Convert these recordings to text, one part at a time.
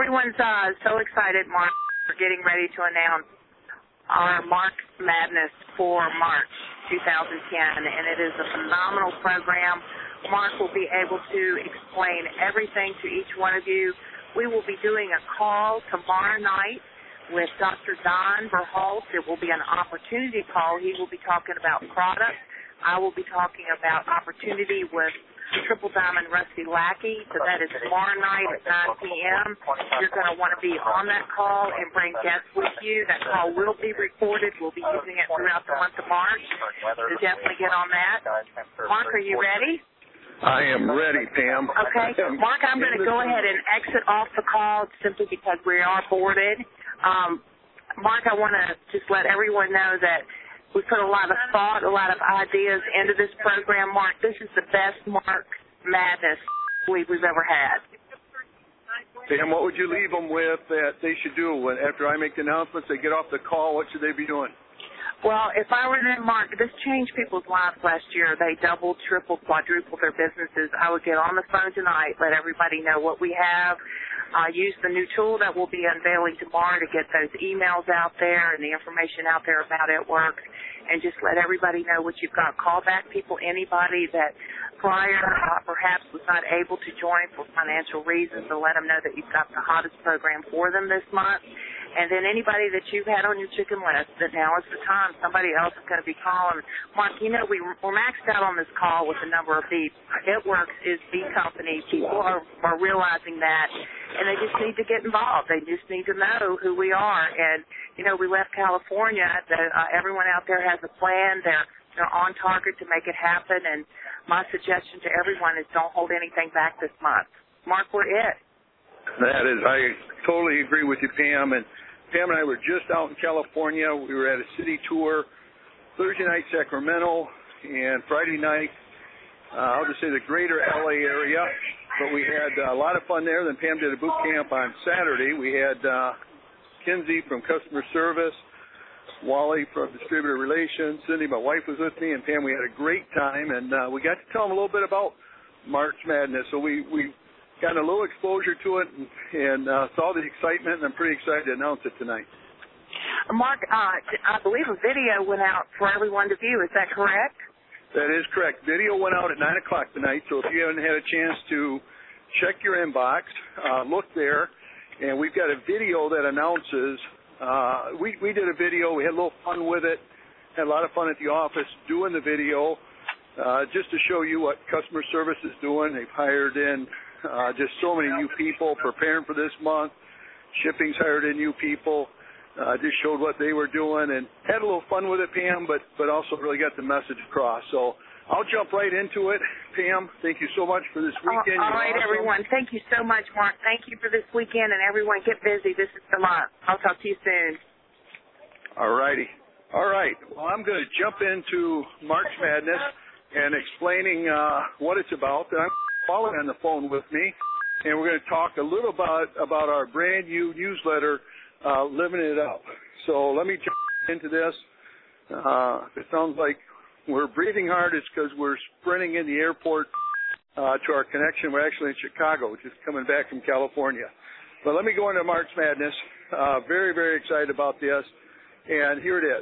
everyone's so excited, Mark. We're getting ready to announce our March Madness for March 2010, and it is a phenomenal program. Mark will be able to explain everything to each one of you. We will be doing a call tomorrow night with Dr. Don Verhulst. It will be an opportunity call. He will be talking about products. I will be talking about opportunity with Triple Diamond Rusty Lackey. So that is tomorrow night at 9 p.m. You're going to want to be on that call and bring guests with you. That call will be recorded. We'll be using it throughout the month of March. So definitely get on that. Mark, are you ready? I am ready, Pam. Okay. Mark, I'm going to go ahead and exit off the call simply because we are boarded. Mark, I want to just let everyone know that we put a lot of thought, a lot of ideas into this program. Mark, this is the best March Madness we've ever had. Pam, what would you leave them with that they should do after I make the announcements? They get off the call. What should they be doing? Well, if I were them, Mark, this changed people's lives last year. They doubled, tripled, quadrupled their businesses. I would get on the phone tonight, let everybody know what we have. Use the new tool that we'll be unveiling tomorrow to get those emails out there and the information out there about it works, and just let everybody know what you've got. Call back people, anybody that prior perhaps was not able to join for financial reasons, so let them know that you've got the hottest program for them this month. And then anybody that you've had on your chicken list, that now is the time. Somebody else is going to be calling. Mark, you know, we're maxed out on this call with the number of beeps. It-Works is the company. People are realizing that, and they just need to get involved. They just need to know who we are. And, you know, we left California. Everyone out there has a plan. They're on target to make it happen. And my suggestion to everyone is don't hold anything back this month. Mark, we're it. I totally agree with you, Pam. And Pam and I were just out in California. We were at a city tour, Thursday night Sacramento, and Friday night, I'll just say the greater L.A. area. But we had a lot of fun there. Then Pam did a boot camp on Saturday. We had Kinsey from customer service, Wally from distributor relations, Cindy, my wife, was with me, and Pam, we had a great time. And we got to tell them a little bit about March Madness. So we got a little exposure to it and saw the excitement, and I'm pretty excited to announce it tonight. Mark, I believe a video went out for everyone to view. Is that correct? That is correct. Video went out at 9 o'clock tonight, so if you haven't had a chance to check your inbox, look there, and we've got a video that announces. We did a video. We had a little fun with it, had a lot of fun at the office doing the video just to show you what customer service is doing. They've hired in just so many new people preparing for this month. Shipping's hired in new people. Just showed what they were doing and had a little fun with it, Pam, but also really got the message across. So I'll jump right into it. Pam, thank you so much for this weekend. All right, awesome. Everyone. Thank you so much, Mark. Thank you for this weekend, and everyone get busy. This is the month. I'll talk to you soon. All righty. All right. Well, I'm going to jump into March Madness and explaining what it's about. And I'm following on the phone with me, and we're going to talk a little about our brand new newsletter, Living It Up. So let me jump into this. If it sounds like we're breathing hard, it's because we're sprinting in the airport to our connection. We're actually in Chicago, just coming back from California. But let me go into March Madness. Very, very excited about this. And here it is.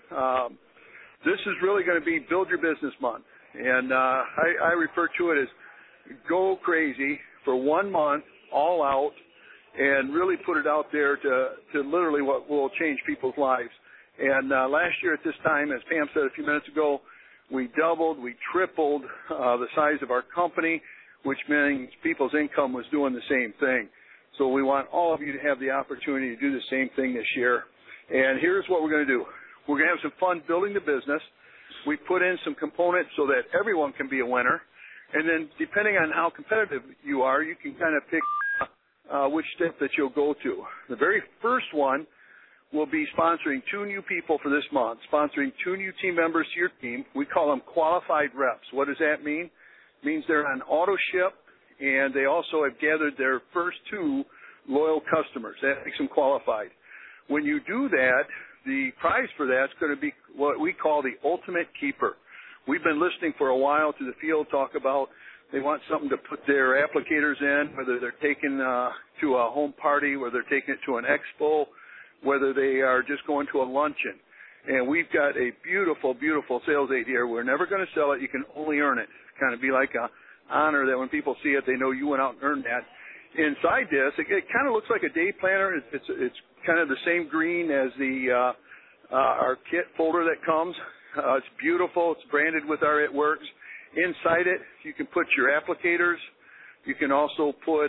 This is really going to be Build Your Business Month. And I refer to it as go crazy for 1 month, all out, and really put it out there to literally what will change people's lives. And last year at this time, as Pam said a few minutes ago, we doubled, we tripled the size of our company, which means people's income was doing the same thing. So we want all of you to have the opportunity to do the same thing this year. And here's what we're going to do. We're going to have some fun building the business. We put in some components so that everyone can be a winner. And then depending on how competitive you are, you can kind of pick which step that you'll go to. The very first one will be sponsoring 2 new people for this month, sponsoring 2 new team members to your team. We call them qualified reps. What does that mean? It means they're on auto ship, and they also have gathered their first 2 loyal customers. That makes them qualified. When you do that, the prize for that is going to be what we call the ultimate keeper. We've been listening for a while to the field talk about They want something to put their applicators in, whether they're taking to a home party, whether they're taking it to an expo, whether they are just going to a luncheon. And we've got a beautiful, beautiful sales aid here. We're never going to sell it. You can only earn it. Kind of be like a honor that when people see it, they know you went out and earned that. Inside this, it kind of looks like a day planner. It's kind of the same green as the our kit folder that comes. It's beautiful. It's branded with our It Works. Inside it, you can put your applicators. You can also put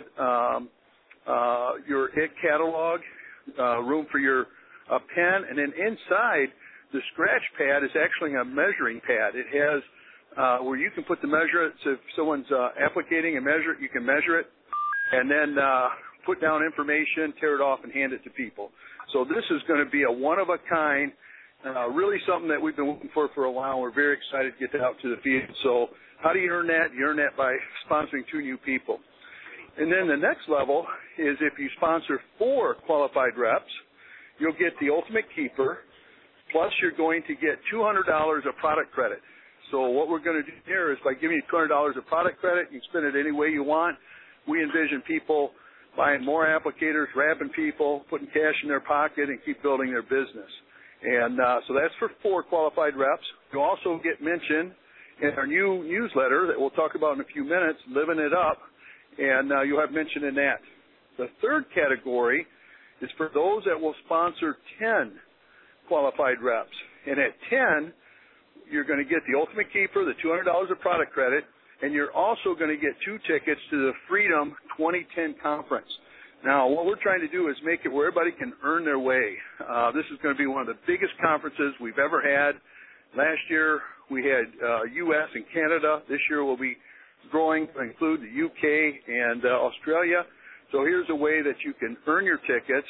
your IT catalog, room for your pen, and then inside the scratch pad is actually a measuring pad. It has where you can put the measure. So if someone's applicating and measure it, you can measure it, and then put down information, tear it off, and hand it to people. So this is going to be a one-of-a-kind, really something that we've been looking for a while. We're very excited to get that out to the field. So how do you earn that? You earn that by sponsoring 2 new people. And then the next level is if you sponsor 4 qualified reps, you'll get the Ultimate Keeper, plus you're going to get $200 of product credit. So what we're going to do here is by giving you $200 of product credit, you can spend it any way you want. We envision people buying more applicators, wrapping people, putting cash in their pocket, and keep building their business. And so that's for 4 qualified reps. You'll also get mentioned in our new newsletter that we'll talk about in a few minutes, Living It Up, and you'll have mention in that. The third category is for those that will sponsor 10 qualified reps. And at 10, you're going to get the Ultimate Keeper, the $200 of product credit, and you're also going to get 2 tickets to the Freedom 2010 conference. Now, what we're trying to do is make it where everybody can earn their way. This is going to be one of the biggest conferences we've ever had. Last year, we had U.S. and Canada. This year, we'll be growing to include the U.K. and Australia. So here's a way that you can earn your tickets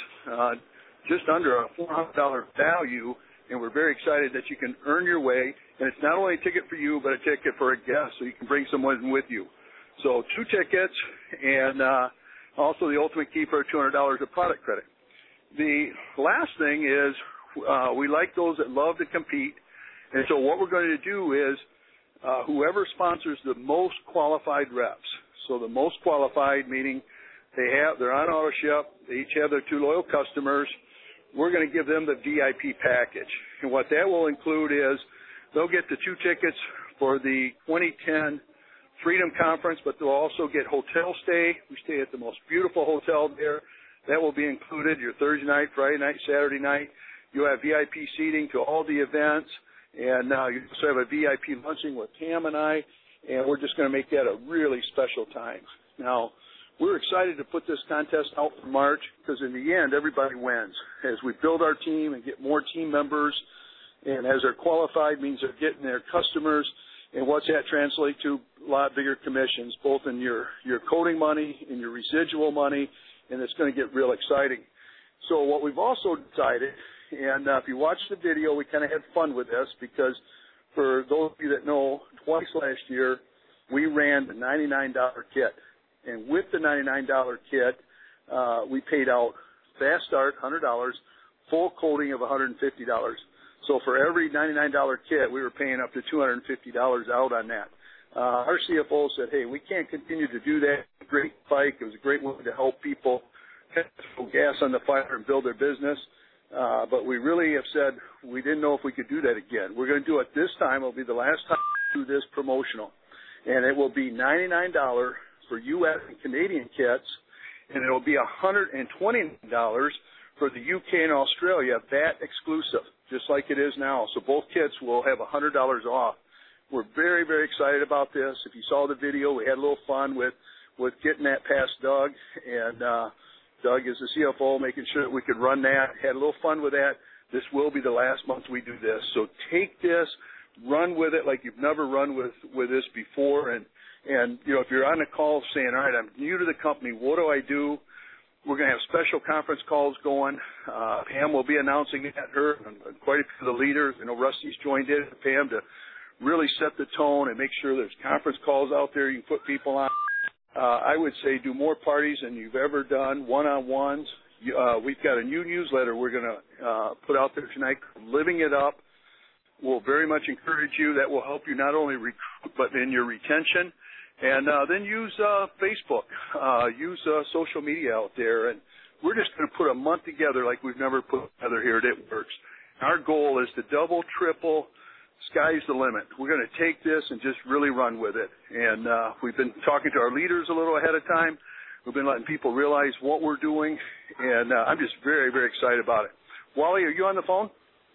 just under a $400 value, and we're very excited that you can earn your way. And it's not only a ticket for you, but a ticket for a guest, so you can bring someone with you. So 2 tickets and also the Ultimate Keeper, $200 of product credit. The last thing is we like those that love to compete. And so what we're going to do is whoever sponsors the most qualified reps, so the most qualified meaning they're on AutoShip, they each have their 2 loyal customers, we're going to give them the VIP package. And what that will include is they'll get the 2 tickets for the 2010 Freedom Conference, but they'll also get hotel stay. We stay at the most beautiful hotel there. That will be included, your Thursday night, Friday night, Saturday night. You'll have VIP seating to all the events, and you also have a VIP luncheon with Pam and I, and we're just going to make that a really special time. Now, we're excited to put this contest out for March because in the end, everybody wins. As we build our team and get more team members, and as they're qualified means they're getting their customers, and what's that translate to? A lot bigger commissions, both in your coding money, in your residual money, and it's going to get real exciting. So what we've also decided, and if you watch the video, we kind of had fun with this because for those of you that know, twice last year, we ran the $99 kit. And with the $99 kit, we paid out fast start, $100, full coding of $150. So for every $99 kit, we were paying up to $250 out on that. Our CFO said, hey, we can't continue to do that. Great spike. It was a great way to help people throw gas on the fire and build their business. But we really have said we didn't know if we could do that again. We're going to do it this time. It'll be the last time we do this promotional. And it will be $99 for U.S. and Canadian kits, and it will be $120 for the U.K. and Australia, VAT exclusive, just like it is now. So both kits will have $100 off. We're very, very excited about this. If you saw the video, we had a little fun with getting that past Doug, and Doug is the CFO, making sure that we could run that. Had a little fun with that. This will be the last month we do this. So take this, run with it like you've never run with this before, and you know, if you're on a call saying, all right, I'm new to the company, what do I do? We're going to have special conference calls going. Pam will be announcing it, her and quite a few of the leaders. I know Rusty's joined in, Pam, to really set the tone and make sure there's conference calls out there you can put people on. I would say do more parties than you've ever done, one-on-ones. We've got a new newsletter we're going to put out there tonight, Living It Up. We'll very much encourage you. That will help you not only recruit, but in your retention. And then use Facebook, use social media out there. And we're just going to put a month together like we've never put together here at It Works. Our goal is to double, triple, sky's the limit. We're going to take this and just really run with it. And we've been talking to our leaders a little ahead of time. We've been letting people realize what we're doing, and I'm just very, very excited about it. Wally, are you on the phone?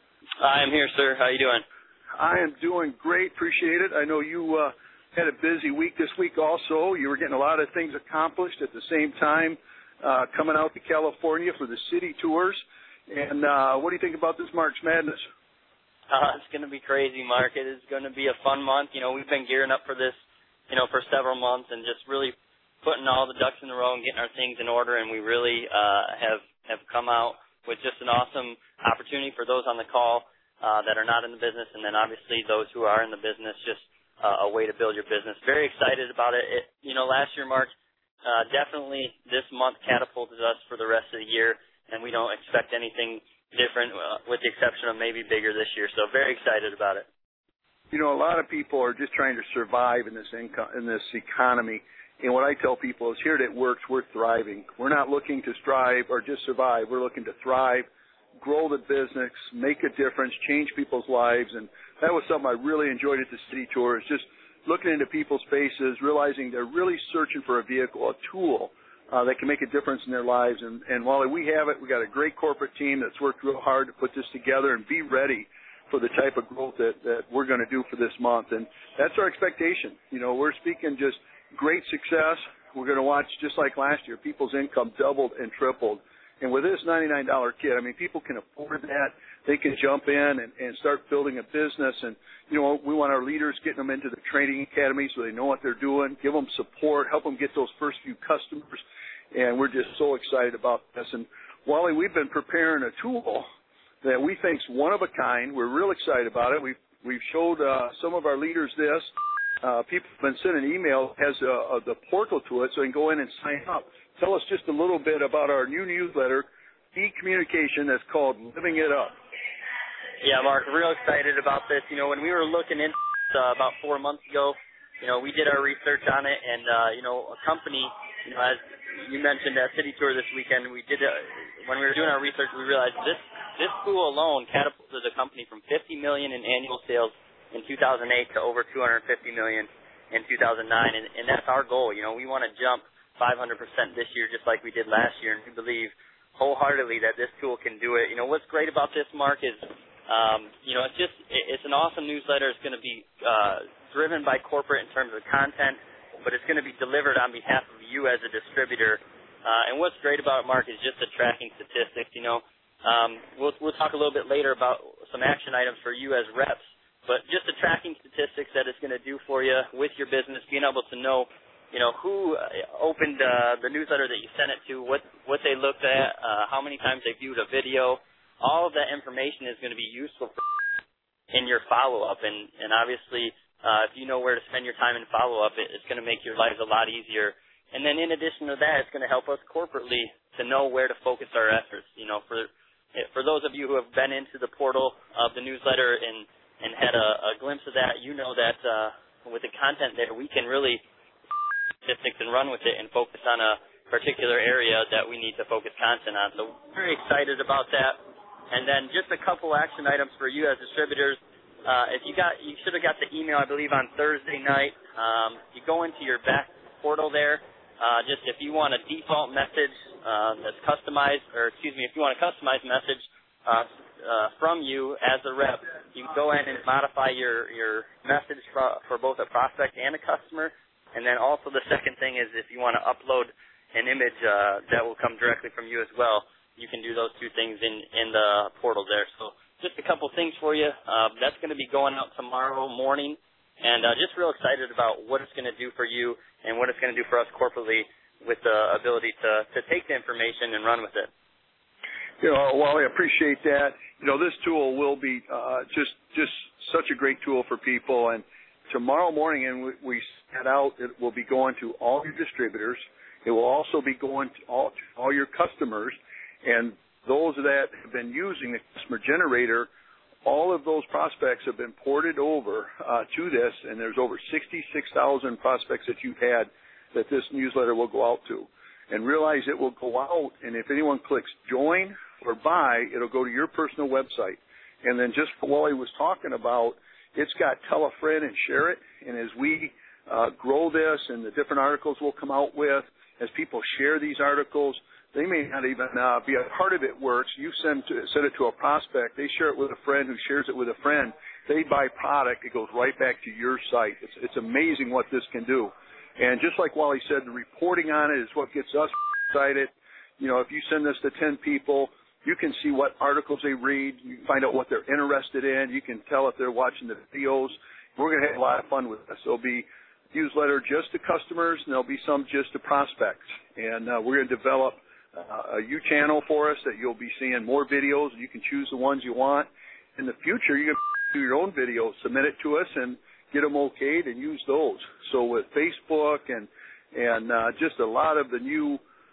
I am here, sir. How you doing? I am doing great. Appreciate it. I know you had a busy week this week also. You were getting a lot of things accomplished at the same time, coming out to California for the city tours. And what do you think about this March Madness? It's going to be crazy, Mark. It is going to be a fun month. You know, we've been gearing up for this, you know, for several months and just really putting all the ducks in a row and getting our things in order. And we really have come out with just an awesome opportunity for those on the call that are not in the business, and then obviously those who are in the business, just a way to build your business. Very excited about it. You know, last year, Mark, definitely this month catapulted us for the rest of the year, and we don't expect anything different with the exception of maybe bigger this year. So very excited about it. You know, a lot of people are just trying to survive in this economy. And what I tell people is here at It Works, we're thriving. We're not looking to strive or just survive. We're looking to thrive, grow the business, make a difference, change people's lives. And that was something I really enjoyed at the city tour, is just looking into people's faces, realizing they're really searching for a vehicle, a tool that can make a difference in their lives. And while we have it, we got a great corporate team that's worked real hard to put this together and be ready for the type of growth that we're going to do for this month. And that's our expectation. You know, we're speaking just great success. We're going to watch, just like last year, people's income doubled and tripled. And with this $99 kit, I mean, people can afford that. They can jump in and start building a business. And, you know, we want our leaders getting them into the training academy so they know what they're doing, give them support, help them get those first few customers. And we're just so excited about this. And, Wally, we've been preparing a tool that we think's one of a kind. We're real excited about it. We've showed some of our leaders this. People have been sending email, has the portal to it, so they can go in and sign up. Tell us just a little bit about our new newsletter, e-communication, that's called Living It Up. Yeah, Mark, real excited about this. You know, when we were looking into about 4 months ago, you know, we did our research on it, and, you know, a company, you know, as you mentioned at City Tour this weekend, we did, when we were doing our research, we realized this tool alone catapulted the company from $50 million in annual sales in 2008 to over $250 million in 2009, and that's our goal. You know, we want to jump 500% this year just like we did last year, and we believe wholeheartedly that this tool can do it. You know, what's great about this, Mark, is, you know, it's an awesome newsletter. It's going to be driven by corporate in terms of content, but it's going to be delivered on behalf of you as a distributor. And what's great about it, Mark, is just the tracking statistics. You know, we'll talk a little bit later about some action items for you as reps. But just the tracking statistics that it's going to do for you with your business, being able to know, you know, who opened the newsletter that you sent it to, what they looked at, how many times they viewed a video. All of that information is going to be useful in your follow-up. And obviously, if you know where to spend your time in follow-up, it's going to make your lives a lot easier. And then in addition to that, it's going to help us corporately to know where to focus our efforts. You know, for those of you who have been into the portal of the newsletter and had a glimpse of that, you know that with the content there, we can really statistics and run with it and focus on a particular area that we need to focus content on. So very excited about that. And then just a couple action items for you as distributors. You should have got the email, I believe, on Thursday night. You go into your back portal there. Just if you want a default message that's customized, or excuse me, if you want a customized message from you as a rep, you can go in and modify your message for both a prospect and a customer. And then also the second thing is if you want to upload an image that will come directly from you as well, you can do those two things in the portal there. So just a couple things for you. That's going to be going out tomorrow morning, and just real excited about what it's going to do for you and what it's going to do for us corporately with the ability to take the information and run with it. You know, Wally, I appreciate that. You know, this tool will be just such a great tool for people. And tomorrow morning, and we set out, it will be going to all your distributors. It will also be going to all your customers. And those that have been using the customer generator, all of those prospects have been ported over to this, and there's over 66,000 prospects that you've had that this newsletter will go out to. And realize it will go out, and if anyone clicks join or buy, it'll go to your personal website. And then just what Wally was talking about, it's got tell a friend and share it. And as we grow this and the different articles we'll come out with, as people share these articles, they may not even be a part of it works. You send it to a prospect. They share it with a friend who shares it with a friend. They buy product. It goes right back to your site. It's amazing what this can do. And just like Wally said, the reporting on it is what gets us excited. You know, if you send this to 10 people, you can see what articles they read. You can find out what they're interested in. You can tell if they're watching the videos. We're going to have a lot of fun with this. There'll be newsletter just to customers, and there'll be some just to prospects. And we're going to develop a U channel for us that you'll be seeing more videos. You can choose the ones you want. In the future, you can do your own videos, submit it to us, and get them okayed and use those. So with Facebook and just a lot of the new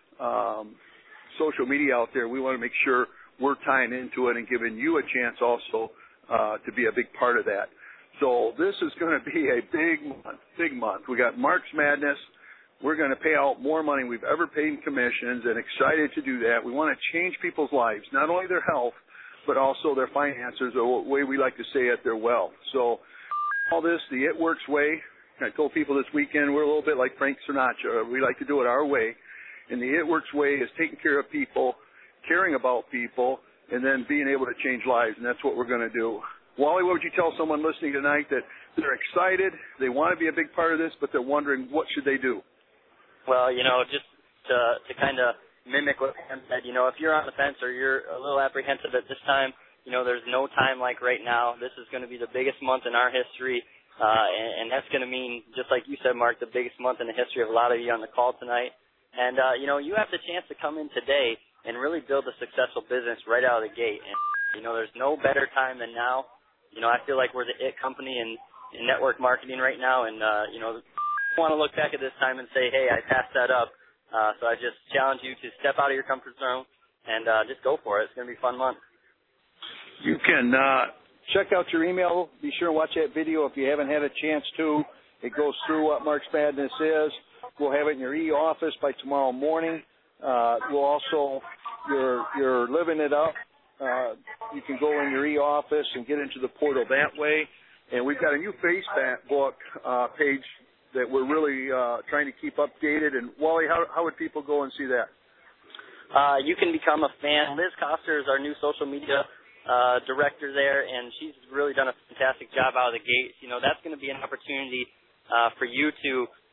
social media out there, we want to make sure we're tying into it and giving you a chance also to be a big part of that. So this is going to be a big month. We got March Madness. We're going to pay out more money we've ever paid in commissions, and excited to do that. We want to change people's lives, not only their health, but also their finances, or the way we like to say it, their wealth. So all this, the It Works way. I told people this weekend we're a little bit like Frank Sinatra. We like to do it our way. And the It Works way is taking care of people, caring about people, and then being able to change lives, and that's what we're going to do. Wally, what would you tell someone listening tonight that they're excited, they want to be a big part of this, but they're wondering what should they do? Well, you know, just to kind of mimic what Pam said, you know, if you're on the fence or you're a little apprehensive at this time, you know, there's no time like right now. This is going to be the biggest month in our history, and that's going to mean, just like you said, Mark, the biggest month in the history of a lot of you on the call tonight. And, you know, you have the chance to come in today and really build a successful business right out of the gate. And, you know, there's no better time than now. You know, I feel like we're the it company in network marketing right now, and, you know, I want to look back at this time and say, hey, I passed that up. So I just challenge you to step out of your comfort zone and just go for it. It's going to be a fun month. You can check out your email. Be sure and watch that video if you haven't had a chance to. It goes through what March Madness is. We'll have it in your e-office by tomorrow morning. We'll also, you're living it up. You can go in your e-office and get into the portal that way. And we've got a new Facebook page that we're really trying to keep updated. And, Wally, how would people go and see that? You can become a fan. Liz Koster is our new social media director there, and she's really done a fantastic job out of the gate. You know, that's going to be an opportunity for you to,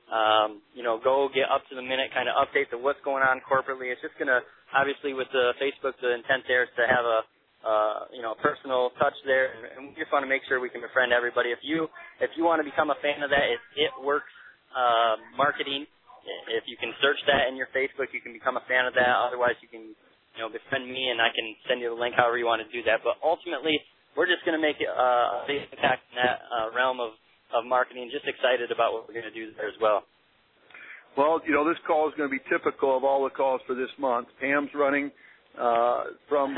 you know, go get up to the minute kind of updates of what's going on corporately. It's just going to, obviously with the Facebook, the intent there is to have a, you know, personal touch there, and we just want to make sure we can befriend everybody. If you want to become a fan of that, it's It Works Marketing. If you can search that in your Facebook, you can become a fan of that. Otherwise, you can, you know, befriend me, and I can send you the link however you want to do that. But ultimately, we're just going to make a big impact in that realm of marketing. Just excited about what we're going to do there as well. Well, you know, this call is going to be typical of all the calls for this month. Pam's running from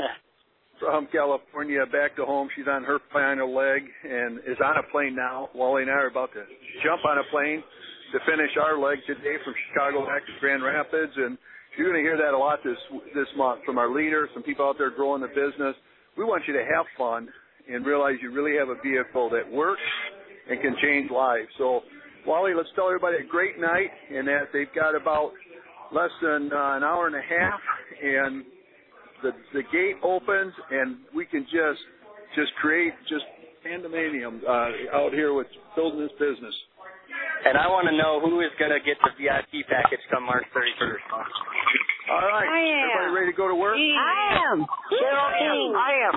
California back to home. She's on her final leg and is on a plane now. Wally and I are about to jump on a plane to finish our leg today from Chicago back to Grand Rapids. And you're going to hear that a lot this month from our leaders, some people out there growing the business. We want you to have fun and realize you really have a vehicle that works and can change lives. So, Wally, let's tell everybody a great night, and that they've got about less than an hour and a half, and the gate opens, and we can just create pandemonium out here with building this business. And I want to know who is going to get the VIP package come March 31st. All right. Everybody ready to go to work? I am. Cheryl King. I am.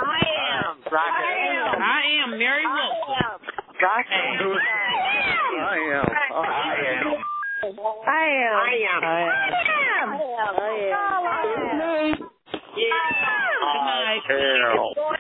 Rocket. I am. Mary Wilson. Gotcha. I am. Good night.